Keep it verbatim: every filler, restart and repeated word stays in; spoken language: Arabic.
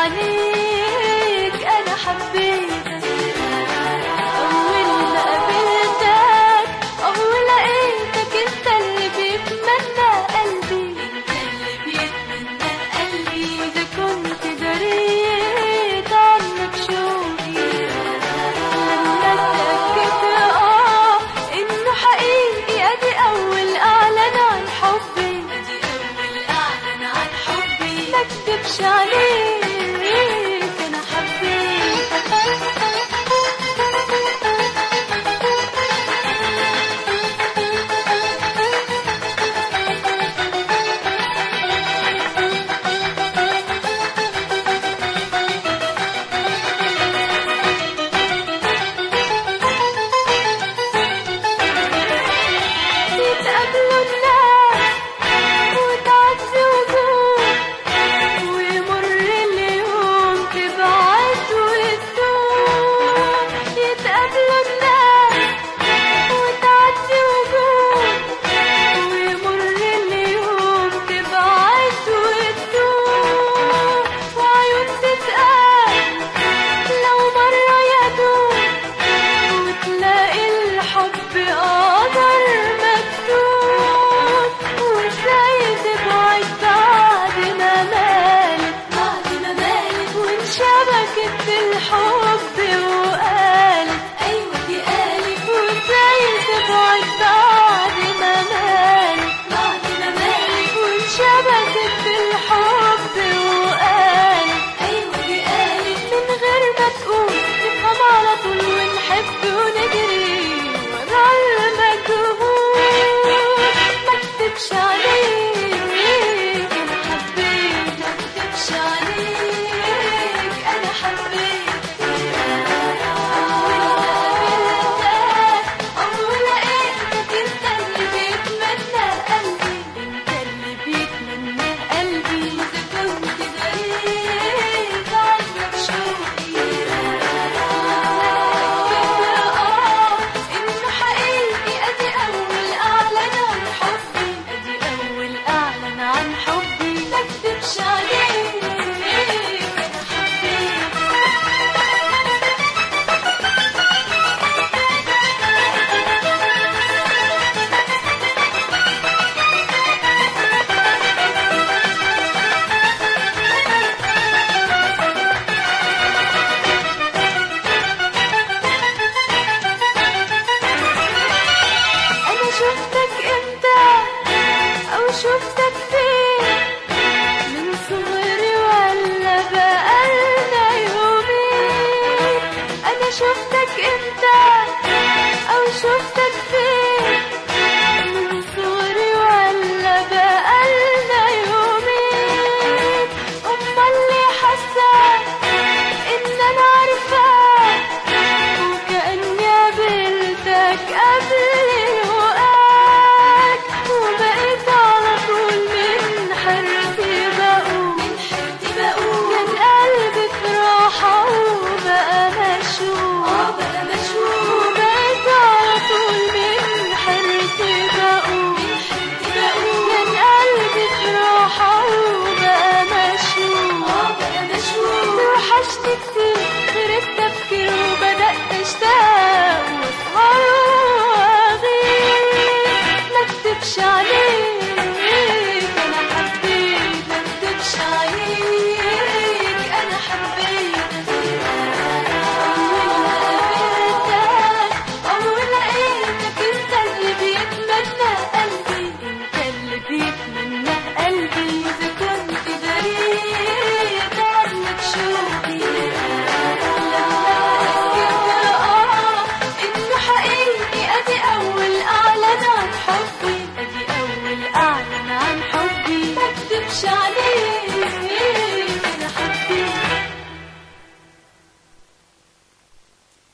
عليك أنا حبيتك أول ما قابلتك أول لقيتك أنت اللي بيتمنى قلبي أنت اللي بيتمنى قلبي وإذا كنت دريت عنك شوقي لما اتأكدت آه إنه حقيقي أدي أول أعلن عن حبي أدي أول أعلن عن حبي مكتبش عليك أنا حبيتك يتقابلوا الناس وتعدي وجوه ويمر اليوم تبعد وتدوم يتقابلوا الناس وتعدي وجوه ويمر اليوم تبعد وتدوم وعيون تتقابل لو مرة يدوم وتلاقي الحب قدر مكتوب وازاي تبعد بعد ما مالت بعد ما مالت وانشبكت بالحب وقالت أيوة دي قالت وازاي تبعد بعد ما مالت بعد ما مالت وانشبكت بالحب وقالت أيوة دي قالت من غير ما تقول نفهم على طول ونحب ونجري ورا المجهول مكتبش عليك أنا حبيت مكتبش عليك أنا حبيت أول لقيتك أنت اللي بيتمنى قلبي أنت اللي بيتمنى قلبي إذا كنت دريت عنك شوقي آه إنه حقيقي أدي أول أعلن عن حبي أدي أول أعلن عن حبي مكتبش عليك أنا حبيتك أنا شفتك إمتى أو شفتك فين من صغري ولا بقالنا يومين أنا شفتك إمتى أو شفتك فين من صغري ولا بقالنا يومين أمال ليه حاسة إن أنا عارفاك وكأني قابلتك قبل لقاك وبقيت على طول من حيرتي بقول من حيرتي بقول كان قلبي في راحة وبقى مشغول اه بقى مشغول وبقيت على طول من حيرتي بقول من حيرتي بقول كان قلبي في راحة وبقى مشغول اه بقى مشغول توحشني كتير غير التفكير وبدأت أشتاق وأسهر وأغير مكتبش عليك